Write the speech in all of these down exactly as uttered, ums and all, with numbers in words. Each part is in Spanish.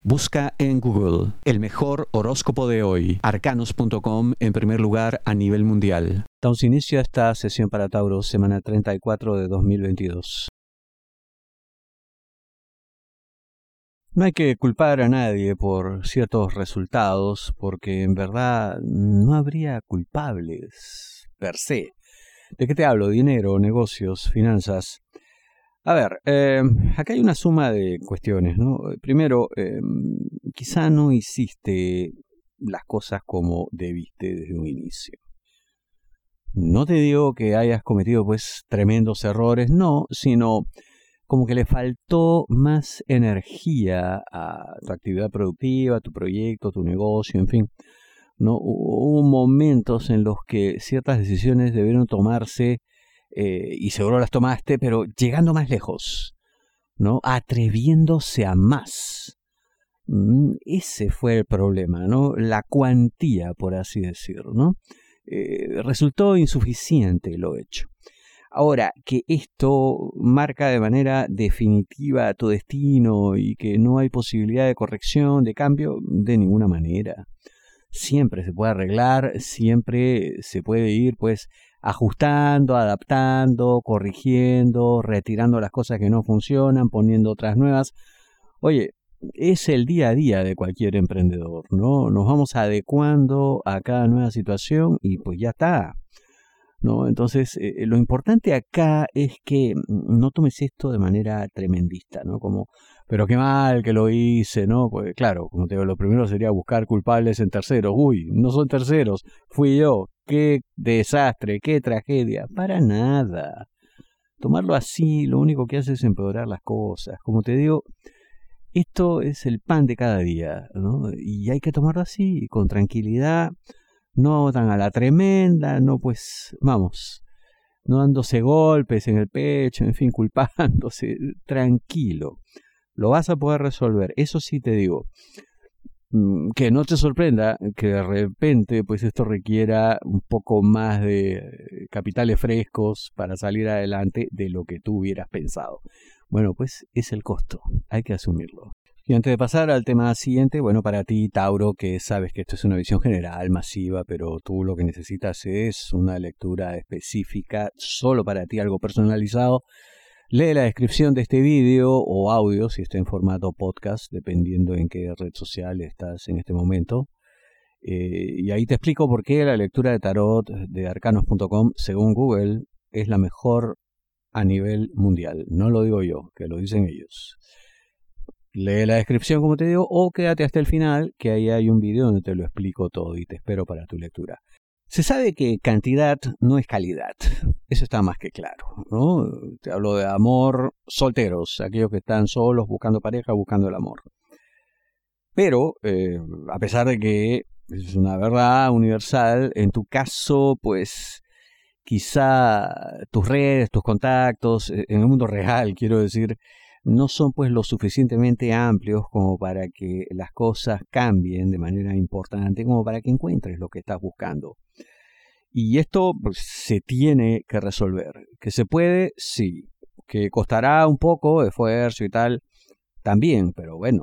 Busca en Google el mejor horóscopo de hoy, arcanos punto com, en primer lugar a nivel mundial. Damos inicio a esta sesión para Tauro, semana treinta y cuatro de dos mil veintidós. No hay que culpar a nadie por ciertos resultados, porque en verdad no habría culpables per se. ¿De qué te hablo? Dinero, negocios, finanzas. A ver, eh, acá hay una suma de cuestiones, ¿no? Primero, eh, quizá no hiciste las cosas como debiste desde un inicio. No te digo que hayas cometido pues tremendos errores, no, sino como que le faltó más energía a tu actividad productiva, a tu proyecto, a tu negocio, en fin. No, hubo momentos en los que ciertas decisiones debieron tomarse eh, y seguro las tomaste, pero llegando más lejos, ¿no? Atreviéndose a más. Mm, ese fue el problema, ¿no? La cuantía, por así decirlo, ¿no? Eh, resultó insuficiente lo hecho. Ahora, que esto marca de manera definitiva tu destino y que no hay posibilidad de corrección, de cambio, de ninguna manera. Siempre se puede arreglar, siempre se puede ir pues ajustando, adaptando, corrigiendo, retirando las cosas que no funcionan, poniendo otras nuevas. Oye, es el día a día de cualquier emprendedor, ¿no? Nos vamos adecuando a cada nueva situación y pues ya está, ¿no? Entonces, eh, lo importante acá es que no tomes esto de manera tremendista, ¿no? Como, pero qué mal que lo hice, ¿no? Pues claro, como te digo, lo primero sería buscar culpables en terceros. Uy, no son terceros, fui yo. Qué desastre, qué tragedia. Para nada. Tomarlo así, lo único que hace es empeorar las cosas. Como te digo, esto es el pan de cada día, ¿no? Y hay que tomarlo así, con tranquilidad. No tan a la tremenda, no pues, vamos, no dándose golpes en el pecho, en fin, culpándose, tranquilo. Lo vas a poder resolver, eso sí te digo. Que no te sorprenda que de repente pues esto requiera un poco más de capitales frescos para salir adelante de lo que tú hubieras pensado. Bueno, pues es el costo, hay que asumirlo. Y antes de pasar al tema siguiente, bueno, para ti, Tauro, que sabes que esto es una visión general, masiva, pero tú lo que necesitas es una lectura específica, solo para ti, algo personalizado, lee la descripción de este vídeo o audio, si está en formato podcast, dependiendo en qué red social estás en este momento. Eh, y ahí te explico por qué la lectura de tarot de arcanos punto com, según Google, es la mejor a nivel mundial. No lo digo yo, que lo dicen ellos. Lee la descripción, como te digo, o quédate hasta el final, que ahí hay un video donde te lo explico todo y te espero para tu lectura. Se sabe que cantidad no es calidad. Eso está más que claro, ¿no? Te hablo de amor solteros, aquellos que están solos, buscando pareja, buscando el amor. Pero, eh, a pesar de que es una verdad universal, en tu caso, pues, quizá tus redes, tus contactos, en el mundo real, quiero decir, no son pues lo suficientemente amplios como para que las cosas cambien de manera importante, como para que encuentres lo que estás buscando. Y esto pues, se tiene que resolver. ¿Que se puede? Sí. ¿Que costará un poco de esfuerzo y tal? También, pero bueno.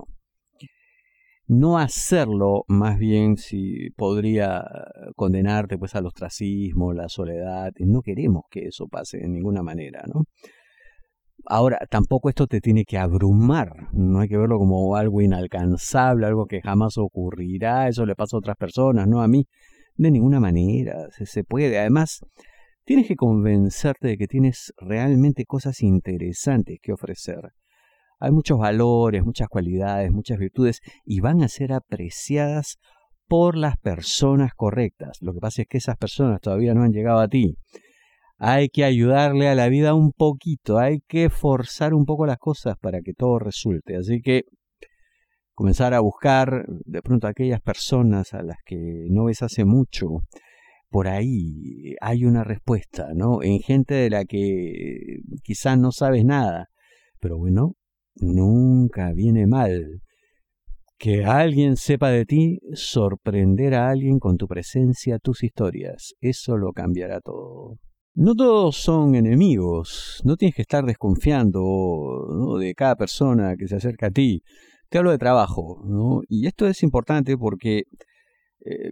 No hacerlo, más bien, si podría condenarte pues al ostracismo, la soledad. No queremos que eso pase de ninguna manera, ¿no? Ahora, tampoco esto te tiene que abrumar, no hay que verlo como algo inalcanzable, algo que jamás ocurrirá, eso le pasa a otras personas, no a mí, de ninguna manera, se, se puede. Además, tienes que convencerte de que tienes realmente cosas interesantes que ofrecer. Hay muchos valores, muchas cualidades, muchas virtudes y van a ser apreciadas por las personas correctas. Lo que pasa es que esas personas todavía no han llegado a ti. Hay que ayudarle a la vida un poquito, hay que forzar un poco las cosas para que todo resulte. Así que comenzar a buscar de pronto a aquellas personas a las que no ves hace mucho. Por ahí hay una respuesta, ¿no? En gente de la que quizás no sabes nada. Pero bueno, nunca viene mal que alguien sepa de ti, sorprender a alguien con tu presencia, tus historias. Eso lo cambiará todo. No todos son enemigos, no tienes que estar desconfiando, ¿no?, de cada persona que se acerca a ti. Te hablo de trabajo, ¿no? Y esto es importante porque eh,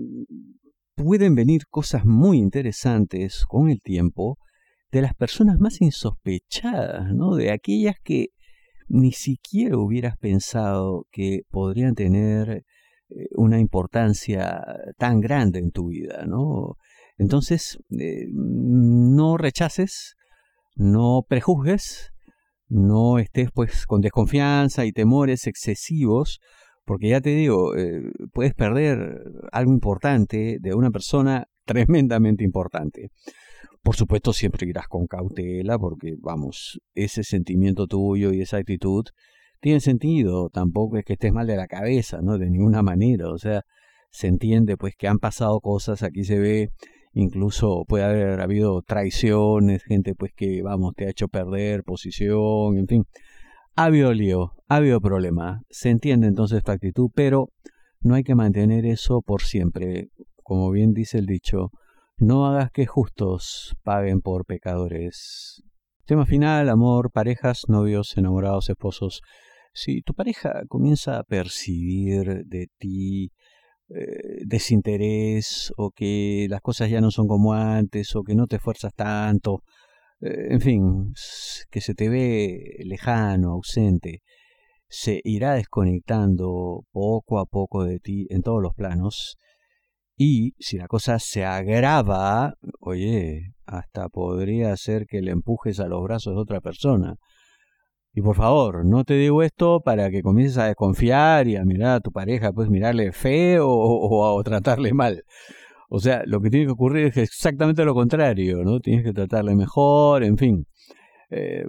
pueden venir cosas muy interesantes con el tiempo de las personas más insospechadas, ¿no? De aquellas que ni siquiera hubieras pensado que podrían tener una importancia tan grande en tu vida, ¿no? Entonces, eh, no rechaces, no prejuzgues, no estés pues con desconfianza y temores excesivos, porque ya te digo, eh, puedes perder algo importante de una persona tremendamente importante. Por supuesto, siempre irás con cautela, porque, vamos, ese sentimiento tuyo y esa actitud tiene sentido. Tampoco es que estés mal de la cabeza, ¿no? De ninguna manera. O sea, se entiende pues que han pasado cosas, aquí se ve, incluso puede haber habido traiciones, gente pues que, vamos, te ha hecho perder posición, en fin. Ha habido lío, ha habido problema. Se entiende entonces tu actitud, pero no hay que mantener eso por siempre. Como bien dice el dicho, no hagas que justos paguen por pecadores. Tema final, amor, parejas, novios, enamorados, esposos. Si tu pareja comienza a percibir de ti eh, desinterés, o que las cosas ya no son como antes, o que no te esfuerzas tanto, eh, en fin, que se te ve lejano, ausente, se irá desconectando poco a poco de ti en todos los planos. Y si la cosa se agrava, oye, hasta podría ser que le empujes a los brazos de otra persona. Y por favor, no te digo esto para que comiences a desconfiar y a mirar a tu pareja, pues mirarle feo o, o a tratarle mal. O sea, lo que tiene que ocurrir es exactamente lo contrario, ¿no? Tienes que tratarle mejor, en fin. Eh,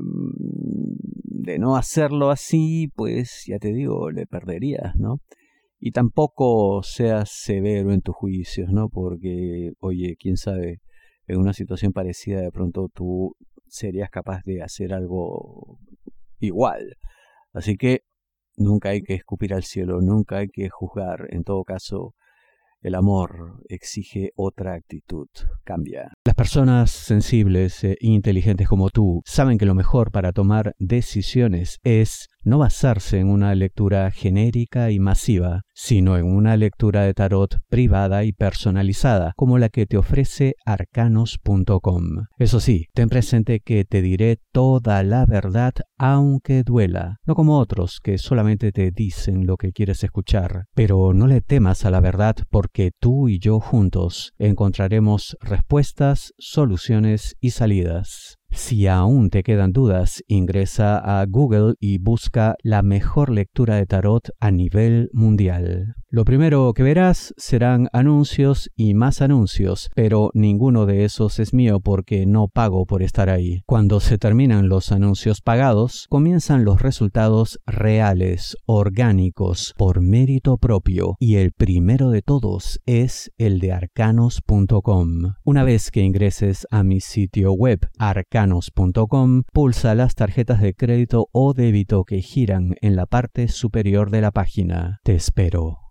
de no hacerlo así, pues ya te digo, le perderías, ¿no? Y tampoco seas severo en tus juicios, ¿no? Porque, oye, quién sabe, en una situación parecida de pronto tú serías capaz de hacer algo igual. Así que nunca hay que escupir al cielo, nunca hay que juzgar. En todo caso, el amor exige otra actitud. Cambia. Las personas sensibles e inteligentes como tú saben que lo mejor para tomar decisiones es no basarse en una lectura genérica y masiva, sino en una lectura de tarot privada y personalizada, como la que te ofrece arcanos punto com. Eso sí, ten presente que te diré toda la verdad aunque duela, no como otros que solamente te dicen lo que quieres escuchar. Pero no le temas a la verdad, porque tú y yo juntos encontraremos respuestas, soluciones y salidas. Si aún te quedan dudas, ingresa a Google y busca la mejor lectura de tarot a nivel mundial. Lo primero que verás serán anuncios y más anuncios, pero ninguno de esos es mío porque no pago por estar ahí. Cuando se terminan los anuncios pagados, comienzan los resultados reales, orgánicos, por mérito propio, y el primero de todos es el de arcanos punto com. Una vez que ingreses a mi sitio web arcanos punto com, pulsa las tarjetas de crédito o débito que giran en la parte superior de la página. Te espero.